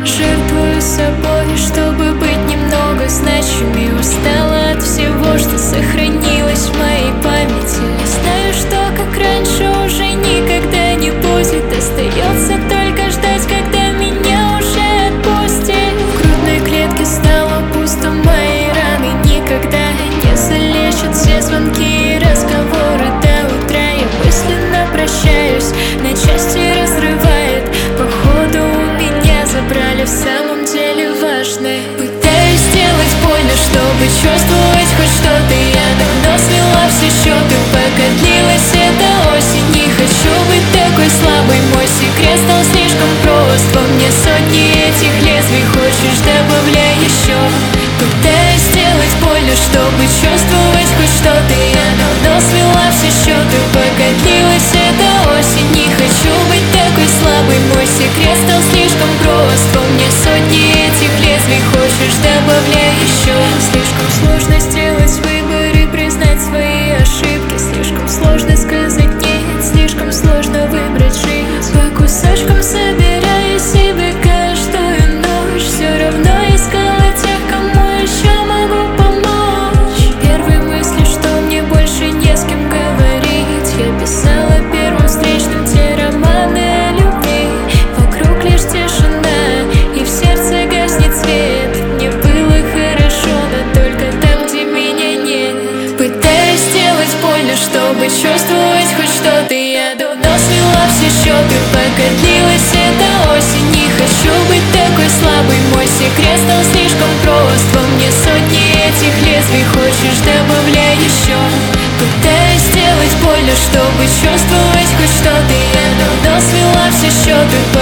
Жертвую собой, чтобы быть немного значимей. Устала от всего, что сохранилось в моей памяти. Знаю, что как раньше уже никогда не будет. Остается только ждать, когда меня уже отпустит. В грудной клетке стало пусто, мои раны никогда не залечат. Все звонки и разговоры до утра. Я мысленно прощаюсь, на части разрывает. Походу у меня забрали в самом деле важное. Пытаюсь сделать больно, чтобы чувствовать хоть что-то. Я давно свела все счеты, пока длилась эта осень. Не хочу быть такой слабой, мой секрет стал слишком прост. Во мне сотни этих лезвий, хочешь добавляй еще. Пытаюсь сделать больно, чтобы чувствовать хоть что-то. Я давно свела все счеты, пока длилась эта осень. Не хочу быть такой слабой, мой секрет стал слишком прост. Во мне сотни этих лезвий, хочешь добавляй еще. Слишком сложно сделать выбор и признать свои ошибки. Слишком сложно сказать нет, слишком сложно выбрать жизнь. По кусочкам собирая себе каждую ночь, все равно искала тех, кому еще могу помочь. Первые мысли, что мне больше не с кем говорить. Я писала первым встречным те романы о любви. Вокруг лишь тишина, и в сердце гаснет свет. Мне было хорошо, но только там, где меня нет. Пытаюсь сделать больно, чтобы чувствовать хоть что-то. Я давно свела все счеты, пока длилась эта осень. Не хочу быть такой слабой, мой секрет стал слишком прост. Во мне сотни этих лезвий, хочешь добавляй еще. Пытаюсь сделать больно, чтобы чувствовать хоть что-то. Я давно свела все счеты,